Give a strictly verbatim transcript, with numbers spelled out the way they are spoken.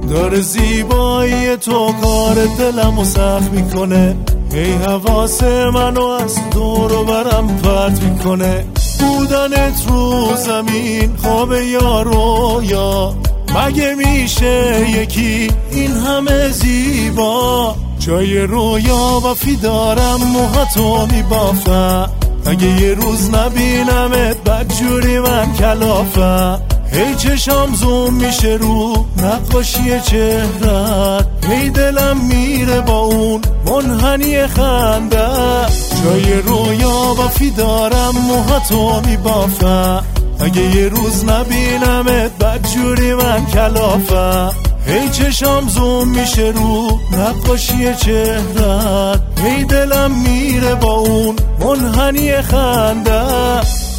داره زیبایی تو کار دلمو سخت میکنه، هی حواس منو از دور و برم پرت میکنه. بودنت رو زمین خواب یا رویا، مگه میشه یکی این همه زیبا؟ جای رویا وفی دارم موهاتو میبافم، اگه یه روز نبینمت بدجوری من کلافم. هی چشام زوم میشه رو نقاشی چهرت، هی دلم میره با اون منحنی خنده. جای رویا وفی دارم موهاتو میبافم، اگه یه روز نبینمت بدجوری من کلافم. هی چشام زوم میشه رو نقاشی چهرت، هی دلم میره با اون منحنی خنده.